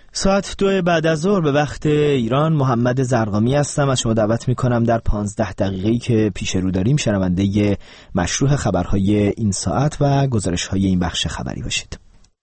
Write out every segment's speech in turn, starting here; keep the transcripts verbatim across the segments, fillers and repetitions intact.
ساعت دو بعد از ظهر به وقت ایران. محمد زرقامی هستم. از شما دعوت میکنم در پانزده دقیقه‌ای که پیش رو داریم شنونده مشروع خبرهای این ساعت و گزارش‌های این بخش خبری باشید.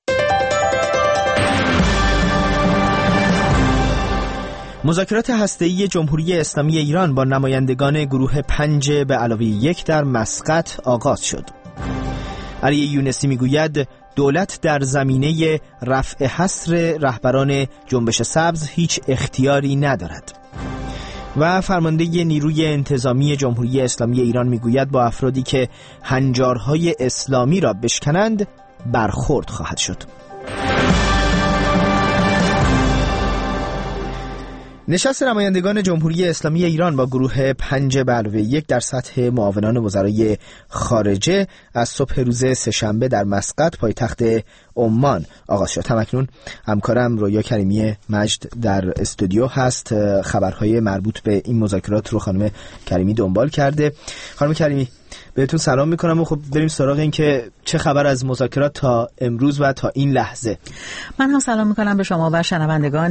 مذاکرات هسته‌ای جمهوری اسلامی ایران با نمایندگان گروه پنج به علاوه یک در مسقط آغاز شد. علی یونسی میگوید دولت در زمینه رفع حصر رهبران جنبش سبز هیچ اختیاری ندارد. و فرمانده نیروی انتظامی جمهوری اسلامی ایران میگوید با افرادی که هنجارهای اسلامی را بشکنند برخورد خواهد شد. نشست نمایندگان جمهوری اسلامی ایران با گروه پنج به علاوه یک در سطح معاونان وزرای خارجه از صبح روز سه‌شنبه در مسقط پایتخت عمان آغاز شد. همکنون همکارم رویا کریمی مجد در استودیو هست. خبرهای مربوط به این مذاکرات رو خانم کریمی دنبال کرده. خانم کریمی بهتون سلام میکنم و خب بریم سراغ این که چه خبر از مذاکرات تا امروز و تا این لحظه. من هم سلام میکنم به شما و شنوندگان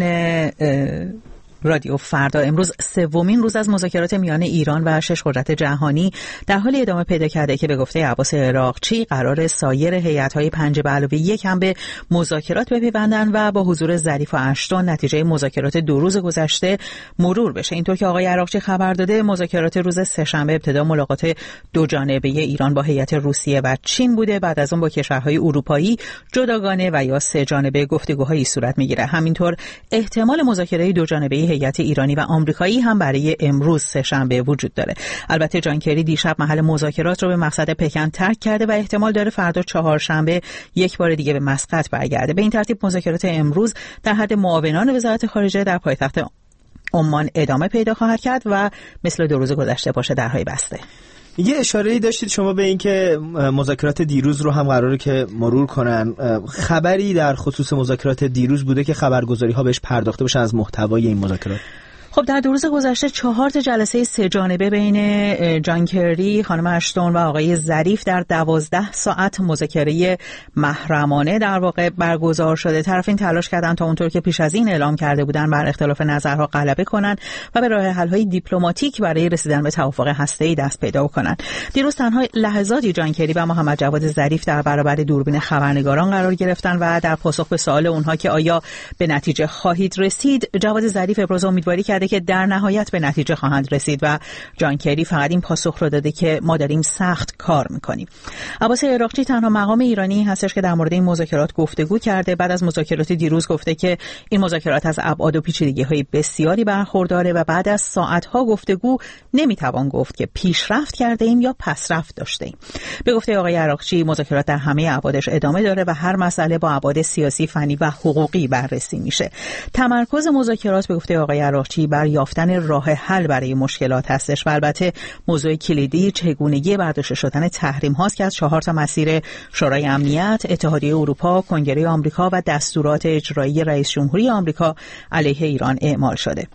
رادیو فردا. امروز سومین روز از مذاکرات میان ایران و شش قدرت جهانی در حال ادامه پیدا کرده که به گفته عباس عراقچی قرار سایر هیئت‌های پنج به علاوه یک هم به مذاکرات بپیوندند و با حضور ظریف و اشتون نتیجه مذاکرات دو روز گذشته مرور بشه. اینطور که آقای عراقچی خبر داده مذاکرات روز سه‌شنبه ابتدا ملاقات دو جانبه ایران با هیئت روسیه و چین بوده، بعد از اون با کشورهای اروپایی جداگانه و یا سه جانبه گفتگوهایی صورت میگیره. همینطور احتمال مذاکره دو جانبه هیئت ایرانی و آمریکایی هم برای امروز سه‌شنبه وجود داره. البته جان کری دیشب محل مذاکرات رو به مقصد پکن ترک کرده و احتمال داره فردا چهارشنبه یک بار دیگه به مسقط برگرده. به این ترتیب مذاکرات امروز در حد معاونان وزارت خارجه در پایتخت عمان ادامه پیدا خواهد کرد و مثل دو روز گذشته باشه درهای بسته. یه اشاره‌ای داشتید شما به این که مذاکرات دیروز رو هم قراره که مرور کنن. خبری در خصوص مذاکرات دیروز بوده که خبرگزاری‌ها بهش پرداخته باشن از محتوای این مذاکرات؟ خب در دو روز گذشته چهار تا جلسه سه جانبه بین جان کری، خانم اشتون و آقای ظریف در دوازده ساعت مذاکره محرمانه در واقع برگزار شده. طرفین تلاش کردن تا اونطور که پیش از این اعلام کرده بودن بر اختلاف نظرها غلبه کنن و به راه حل‌های دیپلماتیک برای رسیدن به توافق هسته‌ای دست پیدا کنن. دیروز تنها لحظاتی جان کری و محمد جواد ظریف در برابر دوربین خبرنگاران قرار گرفتن و در پاسخ به سوال اونها که آیا به نتیجه خواهید رسید، جواد ظریف ابراز امیدواری کرده که در نهایت به نتیجه خواهند رسید و جان کری فقط این پاسخ رو داده که ما داریم سخت کار میکنیم. عباس عراقچی تنها مقام ایرانی هستش که در مورد این مذاکرات گفتگو کرده. بعد از مذاکرات دیروز گفته که این مذاکرات از ابعاد و پیچیدگی‌های بسیاری برخورداره و بعد از ساعت‌ها گفتگو نمیتوان گفت که پیشرفت کرده ایم یا پسرفت داشته ایم. به گفته آقای عراقچی مذاکرات در همه ابعادش ادامه داره و هر مسئله با ابعاد سیاسی، فنی و حقوقی بررسی میشه. تمرکز مذاکرات به گفته آقای عراقچی بر یافتن راه حل برای مشکلات هستش و البته موضوع کلیدی چگونگی برداشته شدن تحریم هاست که از چهار تا مسیر شورای امنیت، اتحادیه اروپا، کنگره آمریکا و دستورات اجرایی رئیس جمهوری آمریکا علیه ایران اعمال شده.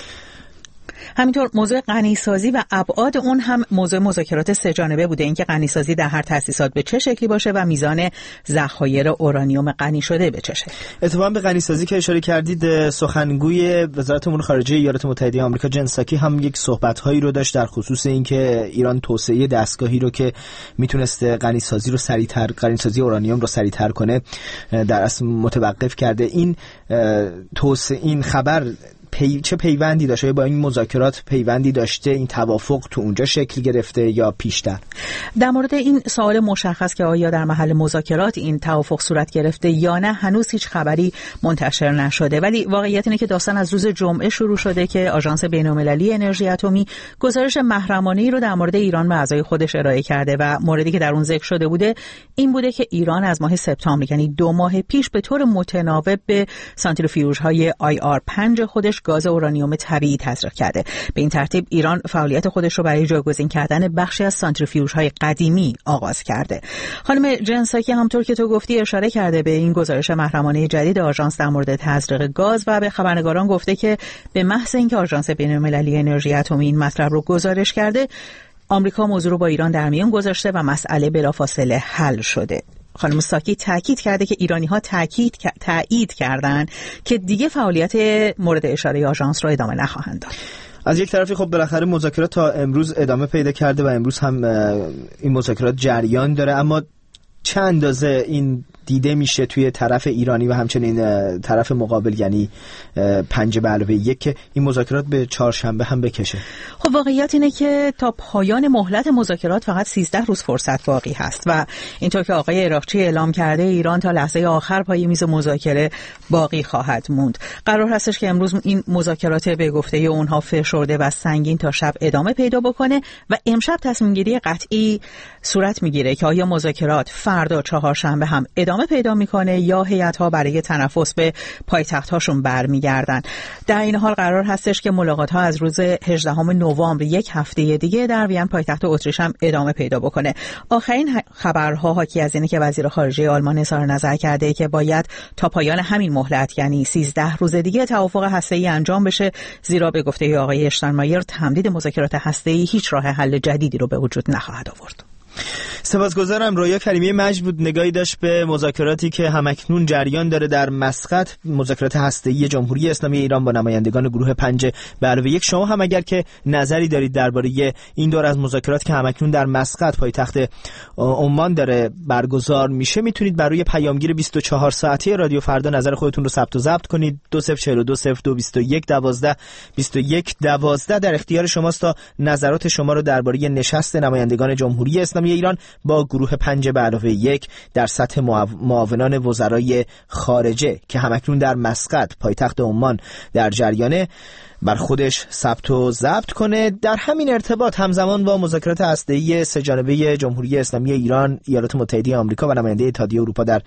همینطور موضوع غنیسازی و ابعاد اون هم موضوع مذاکرات سه جانبه بوده، اینکه غنیسازی در هر تأسیسات به چه شکلی باشه و میزان ذخایر اورانیوم غنی شده به چه شکل. اتفاقا به غنیسازی که اشاره کردید، سخنگوی وزارت امور خارجه ایالات متحده آمریکا جن ساکی هم یک صحبت‌هایی رو داشت در خصوص اینکه ایران توسعه دستگاهی رو که میتونسته غنیسازی رو سریع‌تر غنیسازی اورانیوم رو سریع‌تر کنه در اصل متوقف کرده. این توسعه این خبر پی... چه پیوندی داشته با این مذاکرات؟ پیوندی داشته؟ این توافق تو اونجا شکل گرفته یا پیشتر؟ در مورد این سوال مشخص که آیا در محل مذاکرات این توافق صورت گرفته یا نه هنوز هیچ خبری منتشر نشده، ولی واقعیت اینه که داستان از روز جمعه شروع شده که آژانس بین‌المللی انرژی اتمی گزارش محرمانه‌ای رو در مورد ایران به اعضای خودش ارائه کرده و موردی که در اون ذکر شده بوده این بوده که ایران از ماه سپتامبر یعنی دو ماه پیش به طور متناوب به سانتریفیوژهای آی آر پنج خودش گاز اورانیوم طبیعی تزریق کرده. به این ترتیب ایران فعالیت خودش رو برای جایگزین کردن بخشی از سانتریفیوژهای قدیمی آغاز کرده. خانم جن ساکی همونطور که تو گفتی اشاره کرده به این گزارش محرمانه جدید آژانس در مورد تزریق گاز و به خبرنگاران گفته که به محض اینکه آژانس بین‌المللی انرژی اتمی این مطلب رو گزارش کرده، آمریکا موضوع رو با ایران در میان گذاشته و مسئله بلافاصله حل شده. خانم ساکی تاکید کرده که ایرانی‌ها تاکید تایید کردن که دیگه فعالیت مورد اشاره آژانس رو ادامه نخواهند داد. از یک طرفی خب بالاخره مذاکرات تا امروز ادامه پیدا کرده و امروز هم این مذاکرات جریان داره، اما چه اندازه این دیده میشه توی طرف ایرانی و همچنین طرف مقابل، یعنی پنج به علاوه یک، که این مذاکرات به چهارشنبه هم بکشه؟ خب واقعیت اینه که تا پایان مهلت مذاکرات فقط سیزده روز فرصت باقی هست و اینطور که آقای عراقچی اعلام کرده ایران تا لحظه آخر پای میز مذاکره باقی خواهد موند. قرار هستش که امروز این مذاکرات به گفته اونها فشرده و سنگین تا شب ادامه پیدا بکنه و امشب تصمیم گیری قطعی صورت میگیره که آیا مذاکرات فردا چهارشنبه هم ادامه پیدا میکنه یا هیئت‌ها برای تنفس به پایتخت‌هاشون برمیگردن. در این حال قرار هستش که ملاقات‌ها از روز هجدهم نوامبر یک هفته دیگه در وین پایتخت اتریش هم ادامه پیدا بکنه. آخرین خبرها حاکی از اینه که وزیر خارجه آلمان اظهار نظر کرده که باید تا پایان همین مهلت یعنی سیزده روز دیگه توافق هسته‌ای انجام بشه، زیرا به گفته آقای اشتاینمایر تمدید مذاکرات هسته‌ای هیچ راه حل جدیدی رو به وجود نخواهد آورد. سپاسگزارم. رویا کریمی مجد بود، نگاهی داشت به مذاکراتی که همکنون جریان داره در مسقط، مذاکرات هسته‌ای جمهوری اسلامی ایران با نمایندگان گروه پنج به علاوه یک. شما هم اگر که نظری دارید درباره این دور از مذاکرات که همکنون در مسقط پایتخت عمان داره برگزار میشه، میتونید برای پیامگیر بیست و چهار ساعته رادیو فردا نظر خودتون رو ثبت و ضبط کنید. دو صفر چهار دو صفر دو بیست و یک دوازده بیست و یک دوازده در اختیار شماست تا نظرات شما رو درباره نشست نمایندگان جمهوری اسلامی ایران با گروه پنج به علاوه یک در سطح معاونان وزرای خارجه که همکنون در مسقط پایتخت عمان در جریانه بر خودش ثبت و ضبط کنه. در همین ارتباط همزمان با مذاکرات هسته‌ای سه جانبه جمهوری اسلامی ایران، ایالات متحده آمریکا و نماینده اتحادیه اروپا در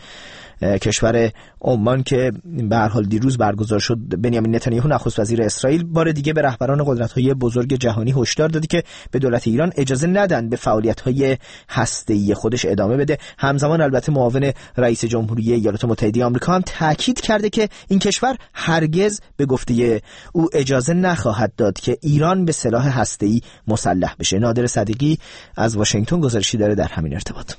کشور عمان که به هر حال دیروز برگزار شد، بنیامین نتانیاهو نخست وزیر اسرائیل بار دیگه به رهبران قدرت‌های بزرگ جهانی هشدار دادی که به دولت ایران اجازه ندن به فعالیت‌های هسته‌ای خودش ادامه بده. همزمان البته معاون رئیس جمهوری ایالات متحده آمریکا هم تاکید کرده که این کشور هرگز به گفته او اجازه نخواهد داد که ایران به سلاح هسته‌ای مسلح بشه. نادر صدیقی از واشنگتن گزارشی داره در همین ارتباط.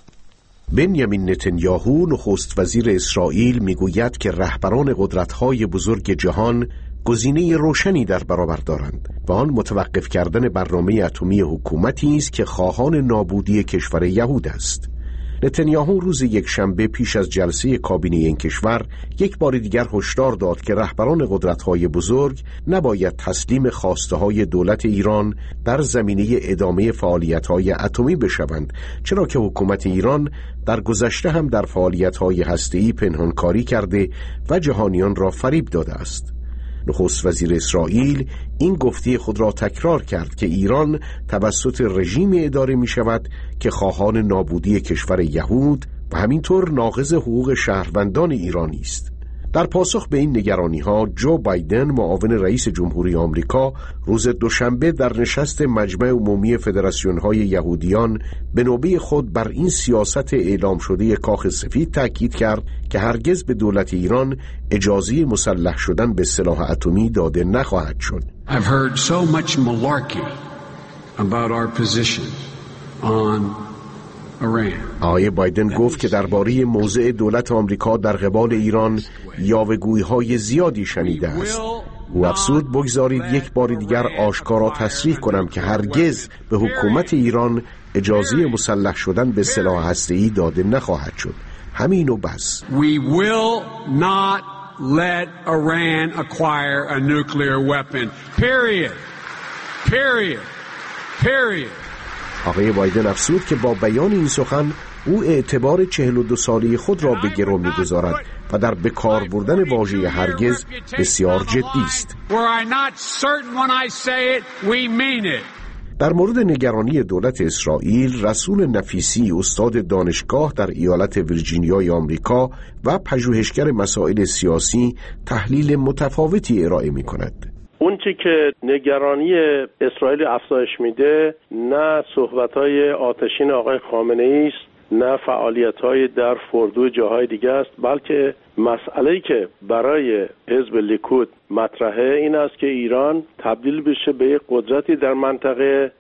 بنیامین نتانیاهو نخست وزیر اسرائیل میگوید که رهبران قدرت‌های بزرگ جهان گزینه روشنی در برابر دارند و آن متوقف کردن برنامه اتمی حکومتی است که خواهان نابودی کشور یهود است. نتانیاهو روز یک شنبه پیش از جلسه کابینه این کشور یک بار دیگر هشدار داد که رهبران قدرت‌های بزرگ نباید تسلیم خواسته‌های دولت ایران در زمینه ادامه فعالیت‌های اتمی بشوند، چرا که حکومت ایران در گذشته هم در فعالیت‌های هسته‌ای پنهانکاری کرده و جهانیان را فریب داده است. نخست وزیر اسرائیل این گفته خود را تکرار کرد که ایران توسط رژیم اداره می شود که خواهان نابودی کشور یهود و همینطور ناقض حقوق شهروندان ایرانی است. در پاسخ به این نگرانی ها جو بایدن معاون رئیس جمهوری آمریکا روز دوشنبه در نشست مجمع عمومی فدراسیون های یهودیان به نوبه خود بر این سیاست اعلام شده کاخ سفید تاکید کرد که هرگز به دولت ایران اجازه مسلح شدن به سلاح اتمی داده نخواهد شد. I've heard so much malarkey about our position on آقای بایدن گفت که درباره موضع دولت آمریکا در قبال ایران یاوه‌گویی‌های زیادی شنیده است. او افزود بگذارید یک بار دیگر آشکارا تصریح کنم که هرگز به حکومت ایران اجازه مسلح شدن به سلاح هسته‌ای داده نخواهد شد. همین و بس. We will not let Iran acquire a nuclear weapon. Period. Period. Period. آقای بایدن افزود که با بیان این سخن او اعتبار چهل و دو ساله خود را به گرو می‌گذارد و در بکار بردن واژه هرگز بسیار جدی است. در مورد نگرانی دولت اسرائیل، رسول نفیسی استاد دانشگاه در ایالت ویرجینیای آمریکا و پژوهشگر مسائل سیاسی تحلیل متفاوتی ارائه می‌کند. اون چی که نگرانی اسرائیل افزایش میده نه صحبت‌های آتشین آقای خامنه‌ای است، نه فعالیت‌های در فردو جاهای دیگه است، بلکه مسئله‌ای که برای حزب لیکود مطرحه این است که ایران تبدیل بشه به یک قدرتی در منطقه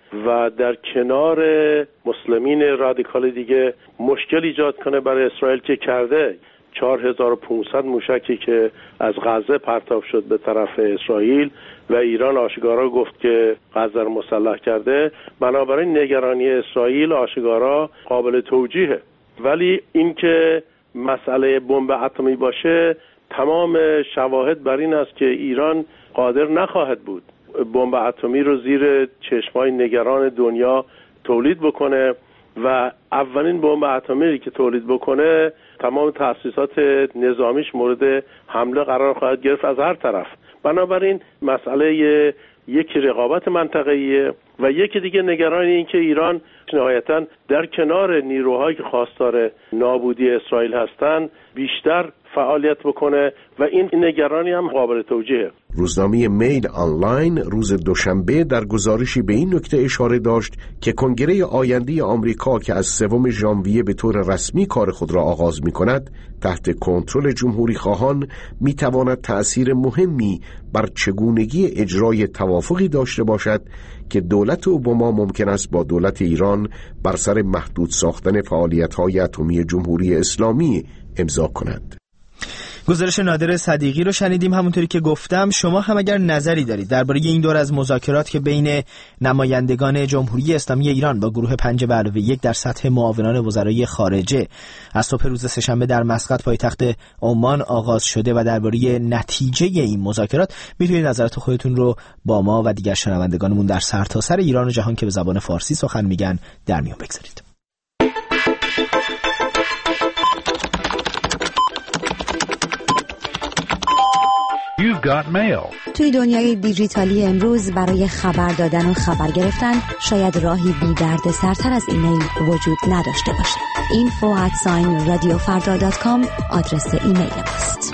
و در کنار مسلمین رادیکال دیگه مشکل ایجاد کنه برای اسرائیل که کرده. چهار هزار و پانصد موشکی که از غزه پرتاب شد به طرف اسرائیل و ایران آشکارا گفت که غزه رو مسلح کرده. بنابراین نگرانی اسرائیل آشکارا قابل توجیهه، ولی اینکه مسئله بمب اتمی باشه تمام شواهد بر این است که ایران قادر نخواهد بود بمب اتمی رو زیر چشمای نگران دنیا تولید بکنه و اولین بمب اتمی که تولید بکنه تمام تأسیسات نظامیش مورد حمله قرار خواهد گرفت از هر طرف. بنابراین مسئله یکی رقابت منطقه‌ایه و یکی دیگه نگران این که ایران نهایتاً در کنار نیروهایی که خواستار نابودی اسرائیل هستند بیشتر فعالیت بکنه و این نگرانی هم قابل توجیهه. روزنامه میل آنلاین روز دوشنبه در گزارشی به این نکته اشاره داشت که کنگره آینده آمریکا که از سوم ژانویه به طور رسمی کار خود را آغاز می کند تحت کنترل جمهوری خواهان می تواند تأثیر مهمی بر چگونگی اجرای توافقی داشته باشد که دولت اوباما ممکن است با دولت ایران بر سر محدود ساختن فعالیت‌های اتمی جمهوری اسلامی امضا کند. گزارش نادر صدیقی رو شنیدیم. همونطوری که گفتم شما هم اگر نظری دارید درباره این دور از مذاکرات که بین نمایندگان جمهوری اسلامی ایران با گروه پنج به علاوه یک در سطح معاونان وزرای خارجه از صبح روز سه‌شنبه در مسقط پایتخت عمان آغاز شده و درباره نتیجه این مذاکرات میتونید نظرات خودتون رو با ما و دیگر شنوندگانمون در سرتاسر سر ایران و جهان که به زبان فارسی سخن میگن در میون بگذارید. You've got mail. توی دنیای دیجیتالی امروز برای خبر دادن و خبر گرفتن شاید راهی بی درد سرتر از ایمیل وجود نداشته باشه. اینفو ات ساین رادیو فردا دات کام آدرس ایمیل است.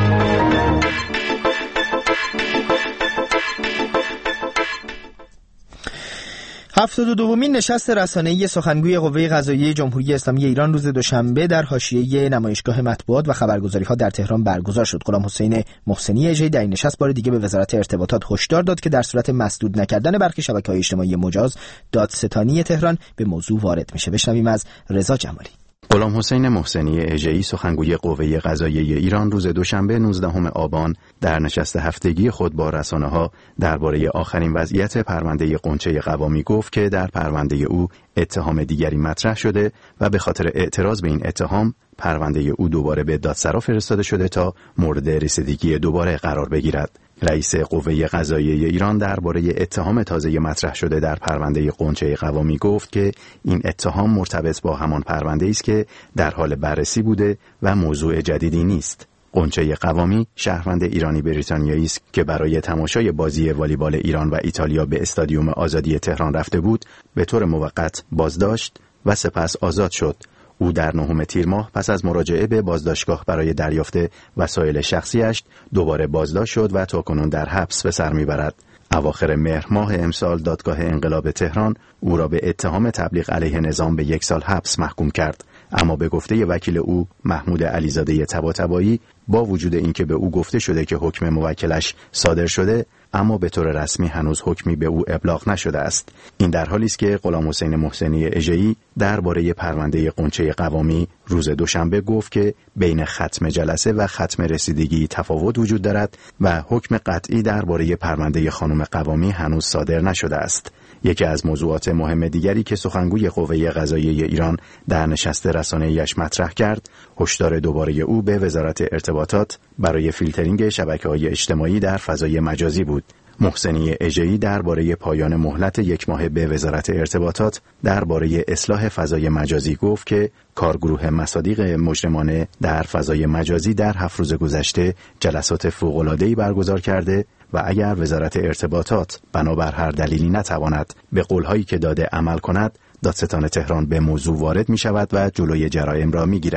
هفتاد و دومین نشست رسانه‌ای سخنگوی قوه قضاییه جمهوری اسلامی ایران روز دوشنبه در حاشیه نمایشگاه مطبوعات و خبرگزاری‌ها در تهران برگزار شد. غلام حسین محسنی اژه‌ای در این نشست بار دیگه به وزارت ارتباطات هشدار داد که در صورت مسدود نکردن برخی شبکه‌های اجتماعی مجاز، دادستانی تهران به موضوع وارد میشه. بشنویم از رضا جمالی. غلام حسین محسنی اژه‌ای سخنگوی قوه قضاییه ایران روز دوشنبه نوزدهم آبان در نشست هفتگی خود با رسانه‌ها درباره آخرین وضعیت پرونده غنچه قوامی گفت که در پرونده او اتهام دیگری مطرح شده و به خاطر اعتراض به این اتهام پرونده او دوباره به دادسرا فرستاده شده تا مورد رسیدگی دوباره قرار بگیرد. رئیس قوه قضاییه ایران درباره اتهام تازه مطرح شده در پرونده غنچه قوامی گفت که این اتهام مرتبط با همان پرونده است که در حال بررسی بوده و موضوع جدیدی نیست. غنچه قوامی شهروند ایرانی بریتانیایی است که برای تماشای بازی والیبال ایران و ایتالیا به استادیوم آزادی تهران رفته بود، به طور موقت بازداشت و سپس آزاد شد. او در نهم تیر ماه پس از مراجعه به بازداشتگاه برای دریافت وسایل شخصیش دوباره بازداشت شد و تاکنون در حبس به سر میبرد. اواخر مهر ماه امسال دادگاه انقلاب تهران او را به اتهام تبلیغ علیه نظام به یک سال حبس محکوم کرد، اما به گفته وکیل او محمود علیزاده طباطبایی با وجود اینکه به او گفته شده که حکم موکلش صادر شده، اما به طور رسمی هنوز حکمی به او ابلاغ نشده است. این در حالی است که غلام حسین محسنی اژه‌ای درباره پرونده غنچه قوامی روز دوشنبه گفت که بین ختم جلسه و ختم رسیدگی تفاوت وجود دارد و حکم قطعی درباره پرونده خانم قوامی هنوز صادر نشده است. یکی از موضوعات مهم دیگری که سخنگوی قوه قضاییه ایران در نشست رسانه‌ایش مطرح کرد، هشدار دوباره او به وزارت ارتباطات برای فیلترینگ شبکه‌های اجتماعی در فضای مجازی بود. محسنی اژه‌ای درباره پایان مهلت یک ماه به وزارت ارتباطات درباره اصلاح فضای مجازی گفت که کارگروه مصادیق مجرمانه در فضای مجازی در هفت روز گذشته جلسات فوق‌العاده‌ای برگزار کرده و اگر وزارت ارتباطات بنابر هر دلیلی نتواند به قول‌هایی که داده عمل کند، دادستان تهران به موضوع وارد می شود و جلوی جرایم را می گیرد.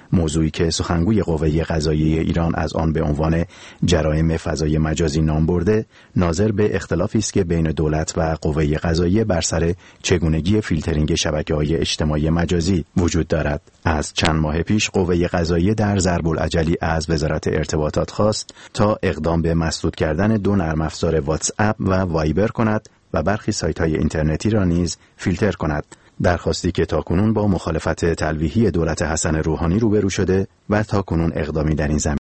موضوعی که سخنگوی قوه قضاییه ایران از آن به عنوان جرایم فضای مجازی نام برده، ناظر به اختلافی است که بین دولت و قوه قضاییه بر سر چگونگی فیلترینگ شبکه‌های اجتماعی مجازی وجود دارد. از چند ماه پیش قوه قضاییه در ضرب العجلی از وزارت ارتباطات خواست تا اقدام به مسدود کردن دو نرم افزار واتس اپ و وایبر کند و برخی سایت‌های اینترنتی را نیز فیلتر کند. درخواستی که تاکنون با مخالفت تلویحی دولت حسن روحانی روبرو شده و تاکنون اقدامی در این زمینه